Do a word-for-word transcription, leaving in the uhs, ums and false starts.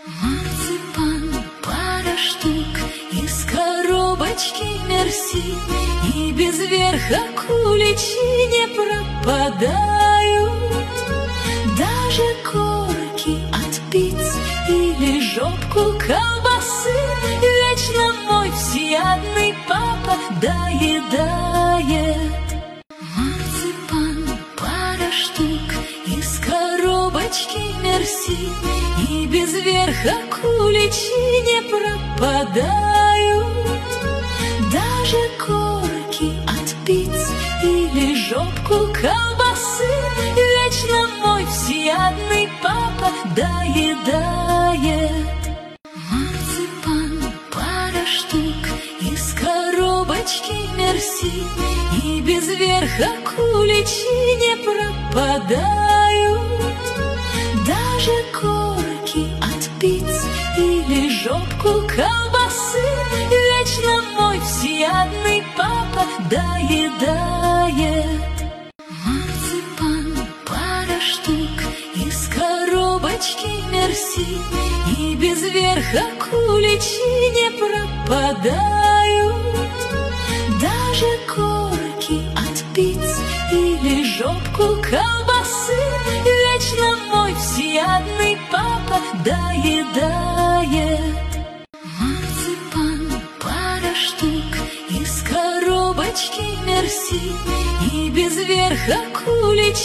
Марципан, пара штук из коробочки мерси, и без верха куличи не пропадают. Даже корки от пиц или жопку колбасы вечно мой всеядный папа доедает. Марципан, пара штук из коробочки мерси, и без верха куличи не пропадают. Даже корки от пиц или жопку колбасы вечно мой всеядный папа доедает. Марципан, пара штук из коробочки мерси, и без верха куличи не пропадают. Даже корки от пиц или жопку колбасы вечно мой всеядный папа доедает. Марципан, пара штук из коробочки мерси, и без верха куличи не пропадают. Даже корки от пиц или жопку колбасы вечно мой всеядный папа доедает. Марципан, пара штук из коробочки мерси, и без верха куличи